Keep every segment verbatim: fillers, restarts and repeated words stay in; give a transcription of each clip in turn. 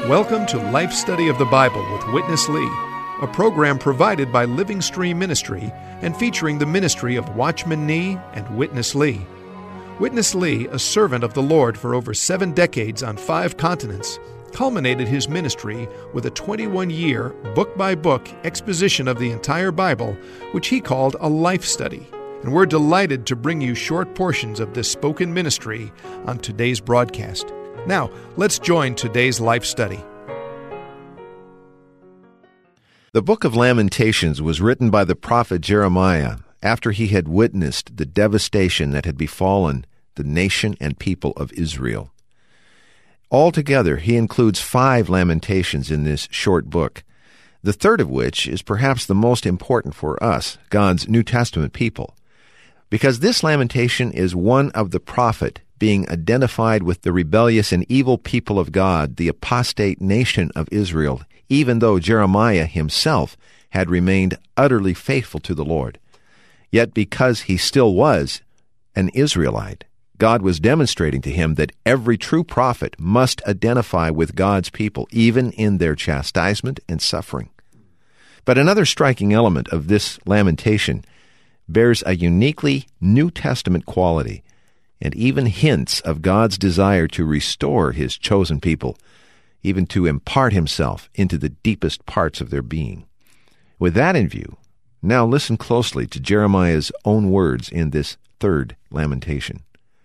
Welcome to Life Study of the Bible with Witness Lee, a program provided by Living Stream Ministry and featuring the ministry of Watchman Nee and Witness Lee. Witness Lee, a servant of the Lord for over seven decades on five continents, culminated his ministry with a twenty-one-year, book-by-book exposition of the entire Bible, which he called a life study. And we're delighted to bring you short portions of this spoken ministry on today's broadcast. Now, let's join today's life study. The book of Lamentations was written by the prophet Jeremiah after he had witnessed the devastation that had befallen the nation and people of Israel. Altogether, he includes five lamentations in this short book, the third of which is perhaps the most important for us, God's New Testament people, because this lamentation is one of the prophet being identified with the rebellious and evil people of God, the apostate nation of Israel, even though Jeremiah himself had remained utterly faithful to the Lord. Yet because he still was an Israelite, God was demonstrating to him that every true prophet must identify with God's people, even in their chastisement and suffering. But another striking element of this lamentation bears a uniquely New Testament quality, and even hints of God's desire to restore his chosen people, even to impart himself into the deepest parts of their being. With that in view, now listen closely to Jeremiah's own words in this third lamentation.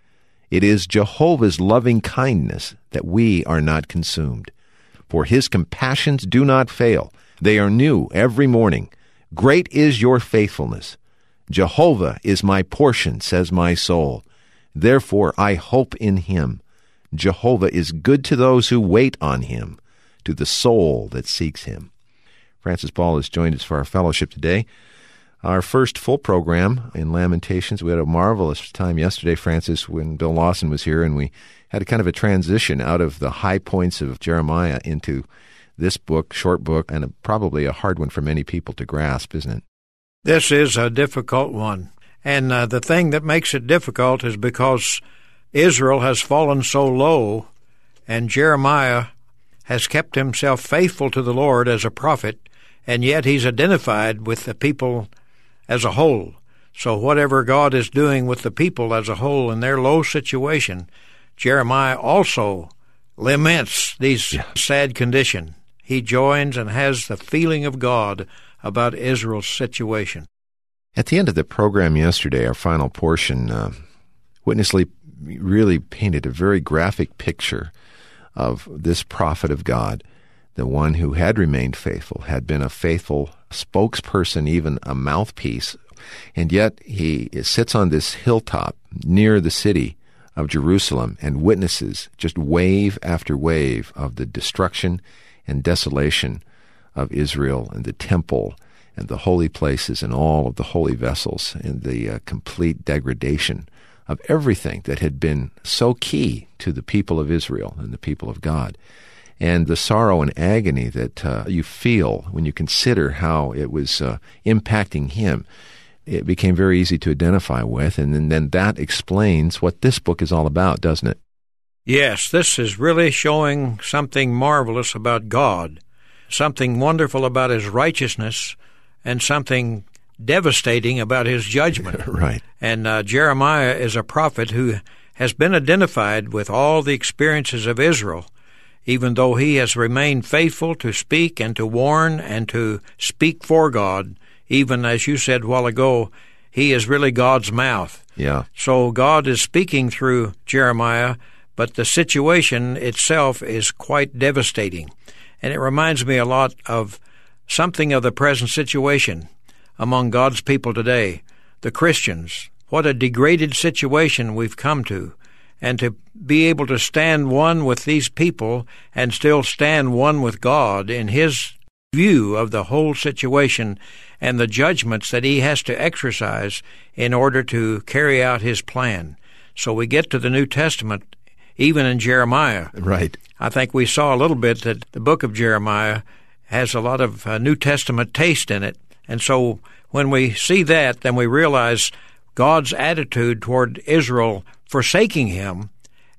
It is Jehovah's loving kindness that we are not consumed, for his compassions do not fail. They are new every morning. Great is your faithfulness. Jehovah is my portion, says my soul. Therefore I hope in him. Jehovah is good to those who wait on him, to the soul that seeks him. Francis Ball has joined us for our fellowship today. Our first full program in Lamentations. We had a marvelous time yesterday, Francis, when Bill Lawson was here, and we had a kind of a transition out of the high points of Jeremiah into this book, short book, and a, probably a hard one for many people to grasp, isn't it? This is a difficult one. And uh, the thing that makes it difficult is because Israel has fallen so low, and Jeremiah has kept himself faithful to the Lord as a prophet, and yet he's identified with the people as a whole. So whatever God is doing with the people as a whole in their low situation, Jeremiah also laments these yeah. sad condition. He joins and has the feeling of God about Israel's situation. At the end of the program yesterday, our final portion, uh, Witness Lee really painted a very graphic picture of this prophet of God, the one who had remained faithful, had been a faithful spokesperson, even a mouthpiece, and yet he sits on this hilltop near the city of Jerusalem and witnesses just wave after wave of the destruction and desolation of Israel and the temple and the holy places and all of the holy vessels, and the uh, complete degradation of everything that had been so key to the people of Israel and the people of God. And the sorrow and agony that uh, you feel when you consider how it was uh, impacting him, it became very easy to identify with, and then, then that explains what this book is all about, doesn't it? Yes, this is really showing something marvelous about God, something wonderful about his righteousness, and something devastating about his judgment. Right. And uh, Jeremiah is a prophet who has been identified with all the experiences of Israel, even though he has remained faithful to speak and to warn and to speak for God. Even as you said a while ago, he is really God's mouth. Yeah. So God is speaking through Jeremiah, but the situation itself is quite devastating. And it reminds me a lot of something of the present situation among God's people today, the Christians. What a degraded situation we've come to. And to be able to stand one with these people and still stand one with God in his view of the whole situation and the judgments that he has to exercise in order to carry out his plan. So we get to the New Testament, even in Jeremiah. Right. I think we saw a little bit that the book of Jeremiah has a lot of uh, New Testament taste in it. And so when we see that, then we realize God's attitude toward Israel forsaking him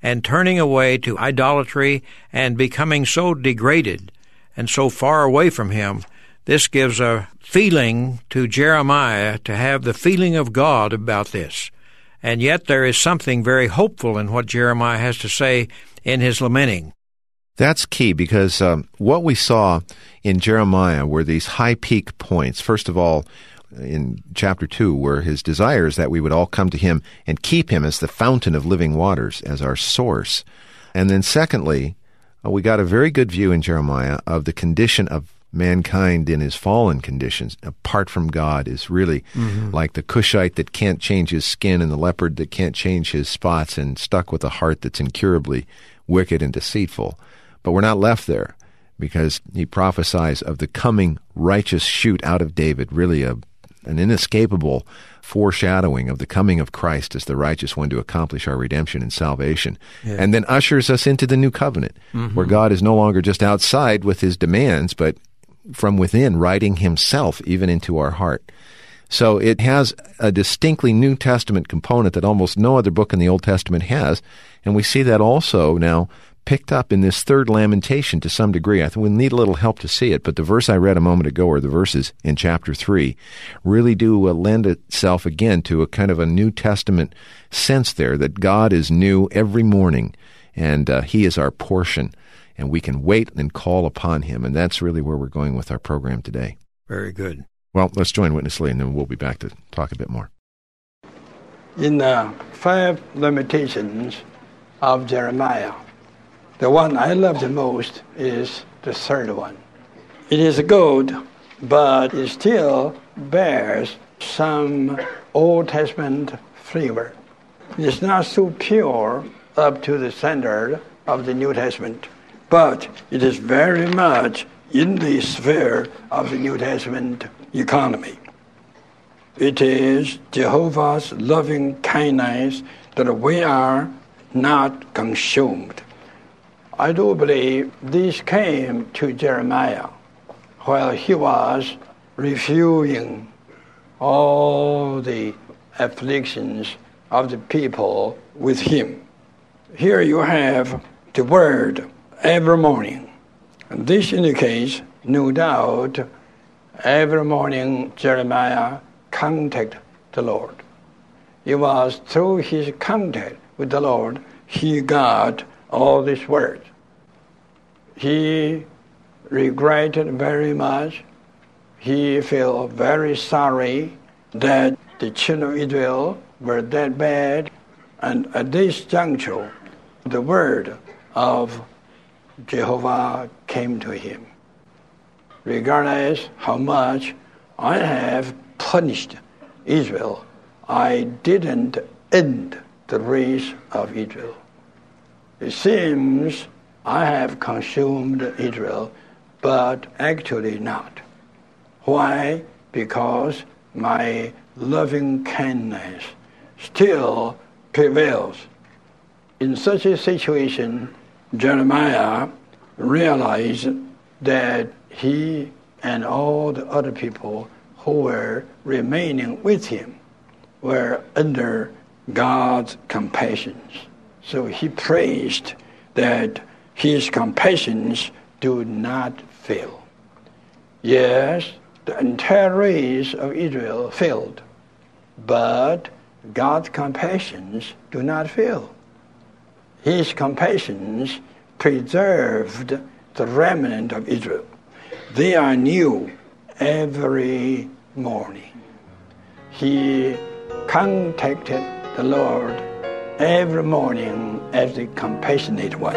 and turning away to idolatry and becoming so degraded and so far away from him. This gives a feeling to Jeremiah to have the feeling of God about this. And yet there is something very hopeful in what Jeremiah has to say in his lamenting. That's key, because um, what we saw in Jeremiah were these high peak points. First of all, in chapter two, where his desire is that we would all come to him and keep him as the fountain of living waters, as our source. And then secondly, uh, we got a very good view in Jeremiah of the condition of mankind in his fallen conditions. Apart from God is really mm-hmm. like the Cushite that can't change his skin and the leopard that can't change his spots and stuck with a heart that's incurably wicked and deceitful. But we're not left there, because he prophesies of the coming righteous shoot out of David, really a, an inescapable foreshadowing of the coming of Christ as the righteous one to accomplish our redemption and salvation, yeah. and then ushers us into the new covenant, mm-hmm. where God is no longer just outside with his demands, but from within, writing himself even into our heart. So it has a distinctly New Testament component that almost no other book in the Old Testament has, and we see that also now picked up in this third lamentation to some degree. I think we need a little help to see it, but the verse I read a moment ago, or the verses in chapter three, really do uh, lend itself again to a kind of a New Testament sense there, that God is new every morning, and uh, he is our portion, and we can wait and call upon him, and that's really where we're going with our program today. Very good. Well, let's join Witness Lee, and then we'll be back to talk a bit more. In the five lamentations of Jeremiah, the one I love the most is the third one. It is good, but it still bears some Old Testament flavor. It's not so pure up to the standard of the New Testament, but it is very much in the sphere of the New Testament economy. It is Jehovah's loving kindness that we are not consumed. I do believe this came to Jeremiah while he was reviewing all the afflictions of the people with him. Here you have the word every morning. And this indicates, no doubt, every morning Jeremiah contacted the Lord. It was through his contact with the Lord he got all these words. He regretted very much. He felt very sorry that the children of Israel were that bad. And at this juncture, the word of Jehovah came to him. Regardless how much I have punished Israel, I didn't end the race of Israel. It seems I have consumed Israel, but actually not. Why? Because my loving kindness still prevails. In such a situation, Jeremiah realized that he and all the other people who were remaining with him were under God's compassions. So he praised that his compassions do not fail. Yes, the entire race of Israel failed, but God's compassions do not fail. His compassions preserved the remnant of Israel. They are new every morning. He contacted the Lord every morning as the compassionate one.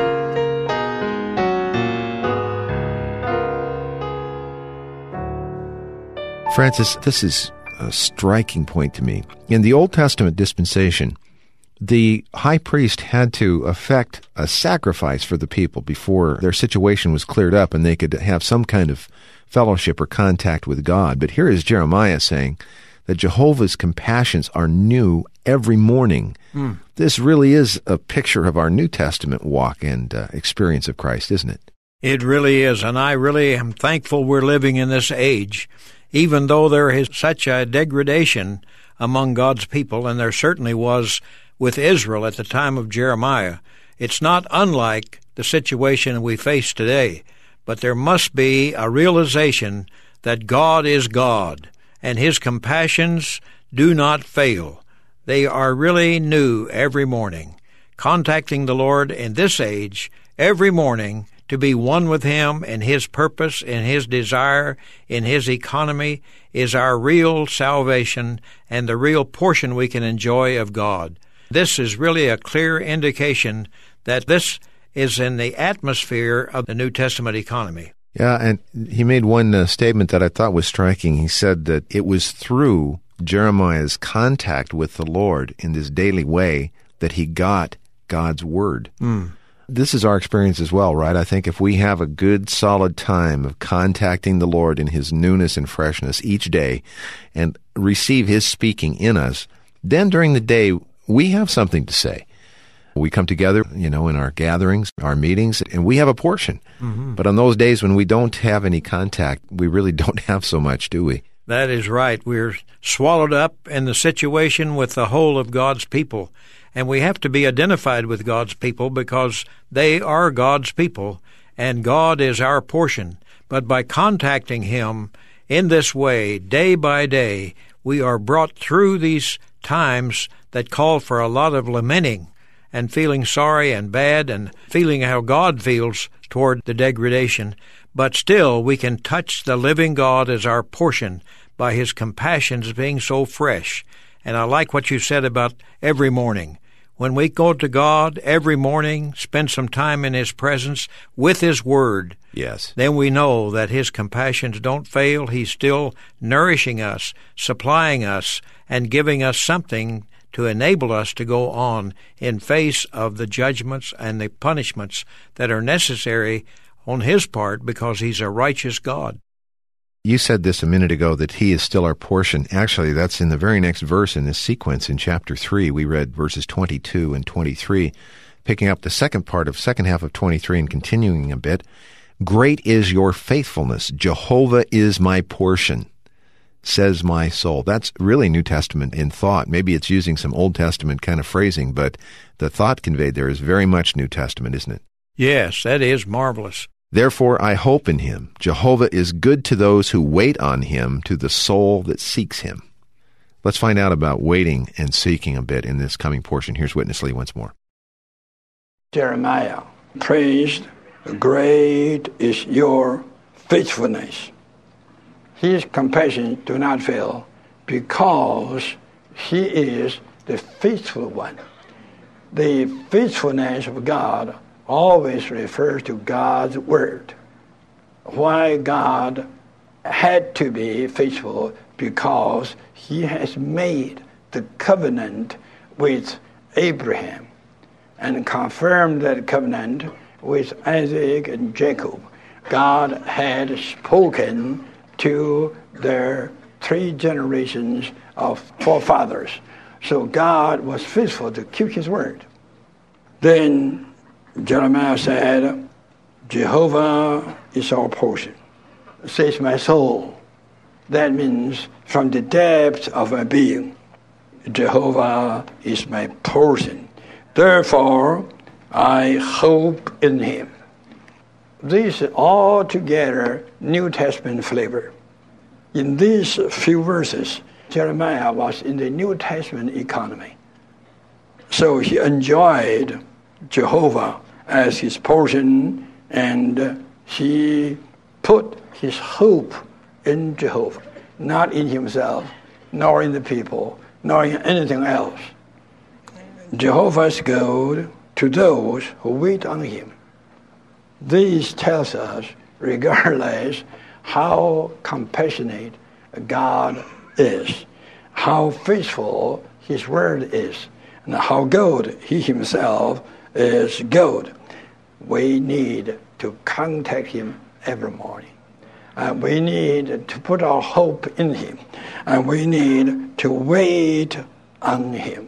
Francis, this is a striking point to me. In the Old Testament dispensation, the high priest had to effect a sacrifice for the people before their situation was cleared up and they could have some kind of fellowship or contact with God. But here is Jeremiah saying that Jehovah's compassions are new every morning. Mm. This really is a picture of our New Testament walk and uh, experience of Christ, isn't it? It really is, and I really am thankful we're living in this age, even though there is such a degradation among God's people, and there certainly was with Israel at the time of Jeremiah. It's not unlike the situation we face today, but there must be a realization that God is God, and His compassions do not fail. They are really new every morning. Contacting the Lord in this age every morning to be one with Him in His purpose, in His desire, in His economy is our real salvation and the real portion we can enjoy of God. This is really a clear indication that this is in the atmosphere of the New Testament economy. Yeah, and he made one uh, statement that I thought was striking. He said that it was through Jeremiah's contact with the Lord in this daily way that he got God's Word. Mm. This is our experience as well, right? I think if we have a good, solid time of contacting the Lord in His newness and freshness each day and receive His speaking in us, then during the day we have something to say. We come together, you know, in our gatherings, our meetings, and we have a portion. Mm-hmm. But on those days when we don't have any contact, we really don't have so much, do we? That is right. We're swallowed up in the situation with the whole of God's people. And we have to be identified with God's people because they are God's people, and God is our portion. But by contacting Him in this way, day by day, we are brought through these times that call for a lot of lamenting and feeling sorry and bad and feeling how God feels toward the degradation. But still, we can touch the living God as our portion by His compassions being so fresh. And I like what you said about every morning. When we go to God every morning, spend some time in His presence with His Word, yes, then we know that His compassions don't fail. He's still nourishing us, supplying us, and giving us something to enable us to go on in face of the judgments and the punishments that are necessary on His part because He's a righteous God. You said this a minute ago, that He is still our portion. Actually, that's in the very next verse in this sequence in chapter three. We read verses twenty-two and twenty-three, picking up the second part of second half of twenty-three and continuing a bit. Great is your faithfulness. Jehovah is my portion, says my soul. That's really New Testament in thought. Maybe it's using some Old Testament kind of phrasing, but the thought conveyed there is very much New Testament, isn't it? Yes, that is marvelous. Therefore I hope in Him. Jehovah is good to those who wait on Him, to the soul that seeks Him. Let's find out about waiting and seeking a bit in this coming portion. Here's Witness Lee once more. Jeremiah praised, great is your faithfulness. His compassion do not fail because He is the faithful one. The faithfulness of God always refers to God's Word. Why God had to be faithful? Because He has made the covenant with Abraham and confirmed that covenant with Isaac and Jacob. God had spoken to their three generations of forefathers. So God was faithful to keep His word. Then Jeremiah said, Jehovah is our portion, says my soul. That means from the depths of my being, Jehovah is my portion. Therefore, I hope in Him. This is altogether New Testament flavor. In these few verses, Jeremiah was in the New Testament economy. So he enjoyed Jehovah as his portion, and he put his hope in Jehovah, not in himself, nor in the people, nor in anything else. Jehovah is good to those who wait on Him. This tells us, regardless how compassionate God is, how faithful His word is, and how good He Himself is good, we need to contact Him every morning. And we need to put our hope in Him. And we need to wait on Him.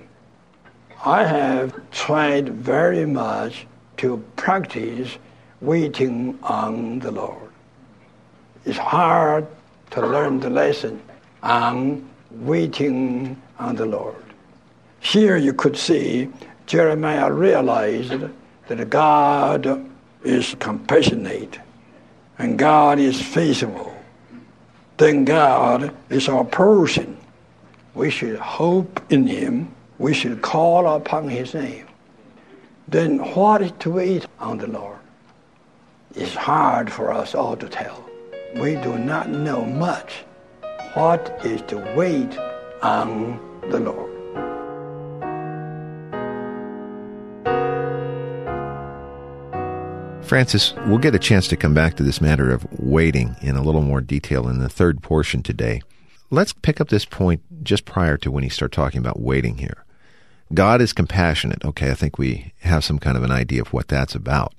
I have tried very much to practice waiting on the Lord. It's hard to learn the lesson on waiting on the Lord. Here you could see Jeremiah realized that God is compassionate and God is faithful, then God is our portion. We should hope in Him. We should call upon His name. Then what is to wait on the Lord? It's hard for us all to tell. We do not know much what is to wait on the Lord. Francis, we'll get a chance to come back to this matter of waiting in a little more detail in the third portion today. Let's pick up this point just prior to when you start talking about waiting here. God is compassionate. Okay, I think we have some kind of an idea of what that's about.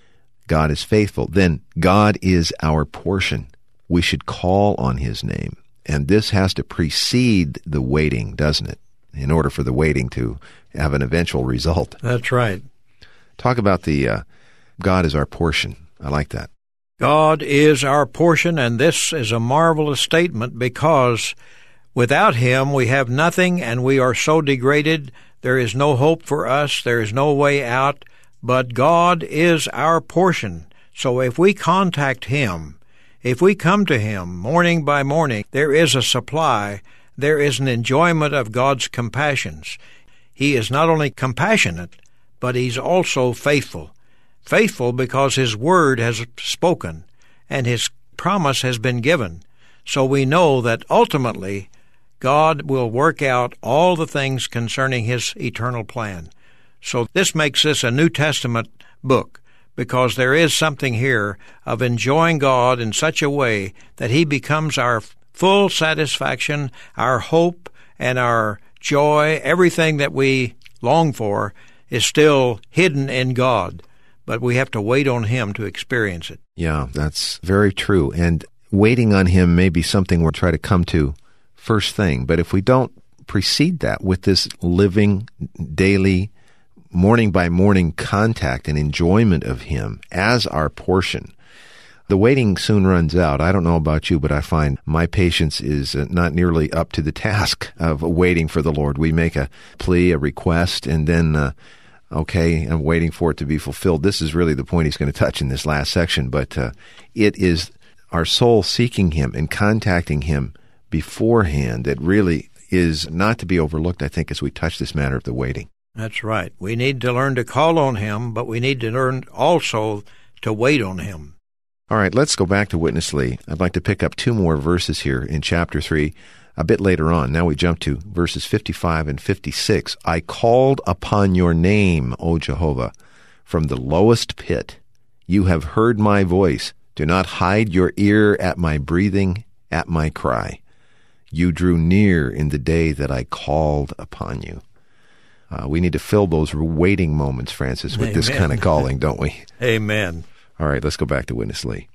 God is faithful. Then God is our portion. We should call on His name. And this has to precede the waiting, doesn't it, in order for the waiting to have an eventual result. That's right. Talk about the uh, God is our portion. I like that. God is our portion, and this is a marvelous statement because without Him we have nothing, and we are so degraded. There is no hope for us. There is no way out. But God is our portion. So if we contact Him, if we come to Him morning by morning, there is a supply. There is an enjoyment of God's compassions. He is not only compassionate, but He's also faithful. Faithful because His word has spoken and His promise has been given. So we know that ultimately God will work out all the things concerning His eternal plan. So this makes this a New Testament book because there is something here of enjoying God in such a way that He becomes our full satisfaction, our hope, and our joy. Everything that we long for is still hidden in God. But we have to wait on Him to experience it. Yeah, that's very true. And waiting on Him may be something we'll try to come to first thing. But if we don't precede that with this living, daily, morning by morning contact and enjoyment of Him as our portion, the waiting soon runs out. I don't know about you, but I find my patience is not nearly up to the task of waiting for the Lord. We make a plea, a request, and then uh, okay, I'm waiting for it to be fulfilled. This is really the point he's going to touch in this last section, but uh, it is our soul seeking Him and contacting Him beforehand that really is not to be overlooked, I think, as we touch this matter of the waiting. That's right. We need to learn to call on Him, but we need to learn also to wait on Him. All right, let's go back to Witness Lee. I'd like to pick up two more verses here in chapter three. A bit later on, now we jump to verses fifty-five and fifty-six. I called upon your name, O Jehovah, from the lowest pit. You have heard my voice. Do not hide your ear at my breathing, at my cry. You drew near in the day that I called upon you. Uh, we need to fill those waiting moments, Francis, with Amen. This kind of calling, don't we? Amen. All right, let's go back to Witness Lee.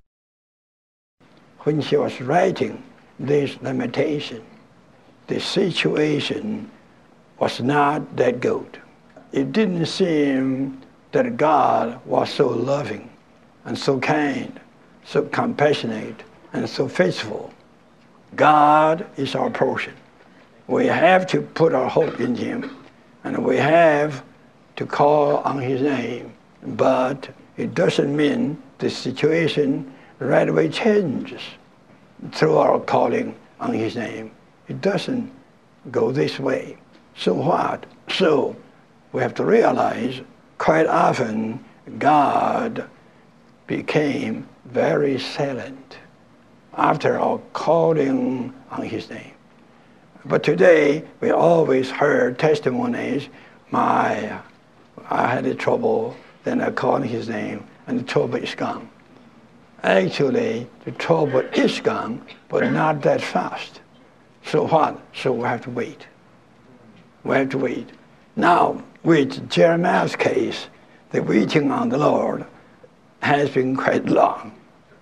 When he was writing this lamentation, the situation was not that good. It didn't seem that God was so loving and so kind, so compassionate, and so faithful. God is our portion. We have to put our hope in Him, and we have to call on His name. But it doesn't mean the situation right away changes through our calling on His name. It doesn't go this way. So what? So we have to realize quite often God became very silent after our calling on His name. But today we always heard testimonies, my, I had a trouble, then I called His name and the trouble is gone. Actually, the trouble is gone, but not that fast. So what? So we have to wait. We have to wait. Now, with Jeremiah's case, the waiting on the Lord has been quite long.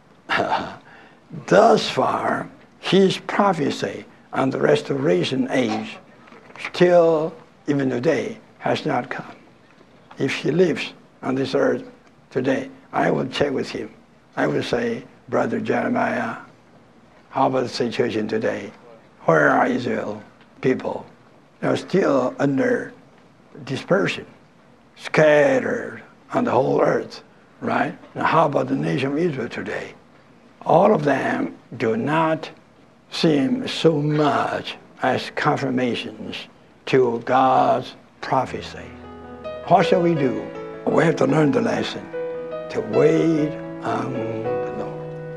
Thus far, his prophecy on the restoration age still, even today, has not come. If he lives on this earth today, I will check with him. I will say, Brother Jeremiah, how about the situation today? Where are Israel people? They're still under dispersion, scattered on the whole earth, right? Now, how about the nation of Israel today? All of them do not seem so much as confirmations to God's prophecy. What shall we do? We have to learn the lesson, to wait on the Lord.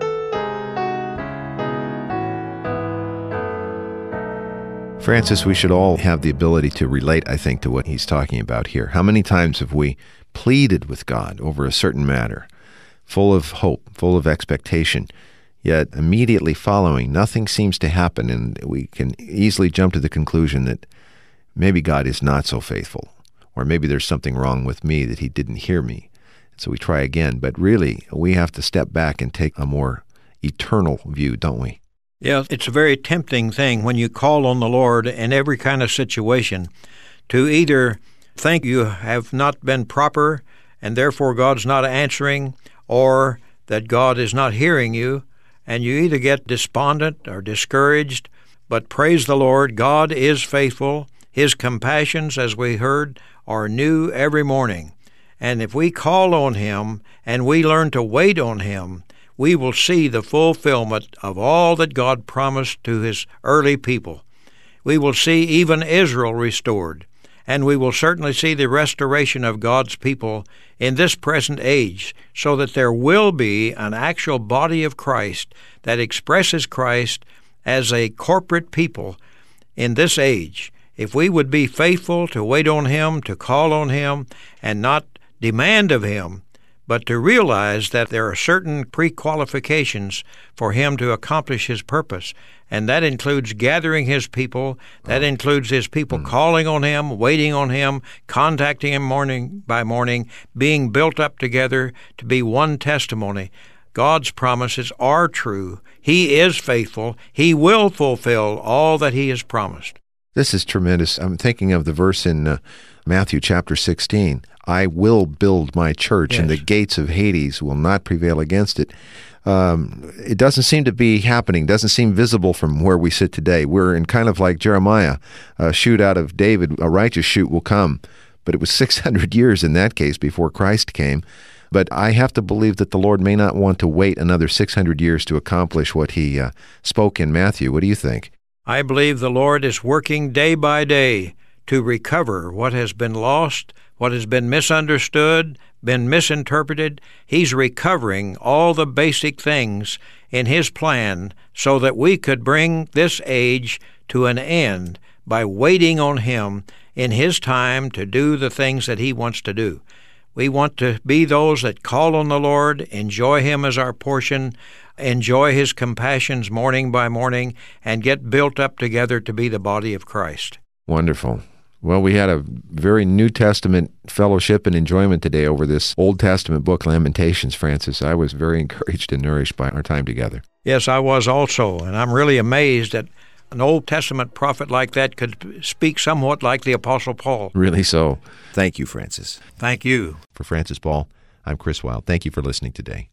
Francis, we should all have the ability to relate, I think, to what he's talking about here. How many times have we pleaded with God over a certain matter, full of hope, full of expectation, yet immediately following, nothing seems to happen, and we can easily jump to the conclusion that maybe God is not so faithful, or maybe there's something wrong with me that he didn't hear me. So we try again, but really, we have to step back and take a more eternal view, don't we? Yeah, it's a very tempting thing when you call on the Lord in every kind of situation to either think you have not been proper and therefore God's not answering, or that God is not hearing you, and you either get despondent or discouraged. But praise the Lord, God is faithful. His compassions, as we heard, are new every morning. And if we call on Him and we learn to wait on Him, we will see the fulfillment of all that God promised to His early people. We will see even Israel restored, and we will certainly see the restoration of God's people in this present age, so that there will be an actual body of Christ that expresses Christ as a corporate people in this age. If we would be faithful to wait on Him, to call on Him, and not demand of Him, but to realize that there are certain pre-qualifications for Him to accomplish His purpose, and that includes gathering His people, that oh. includes His people mm. calling on Him, waiting on Him, contacting Him morning by morning, being built up together to be one testimony. God's promises are true. He is faithful. He will fulfill all that He has promised. This is tremendous. I'm thinking of the verse in uh, Matthew chapter sixteen. I will build my church, yes. and the gates of Hades will not prevail against it. Um, it doesn't seem to be happening, doesn't seem visible from where we sit today. We're in kind of like Jeremiah, a shoot out of David, a righteous shoot will come. But it was six hundred years in that case before Christ came. But I have to believe that the Lord may not want to wait another six hundred years to accomplish what He uh, spoke in Matthew. What do you think? I believe the Lord is working day by day to recover what has been lost, what has been misunderstood, been misinterpreted. He's recovering all the basic things in His plan so that we could bring this age to an end by waiting on Him in His time to do the things that He wants to do. We want to be those that call on the Lord, enjoy Him as our portion, enjoy His compassions morning by morning, and get built up together to be the body of Christ. Wonderful. Well, we had a very New Testament fellowship and enjoyment today over this Old Testament book, Lamentations, Francis. I was very encouraged and nourished by our time together. Yes, I was also, and I'm really amazed that an Old Testament prophet like that could speak somewhat like the Apostle Paul. Really so. Thank you, Francis. Thank you. For Francis Ball, I'm Chris Wilde. Thank you for listening today.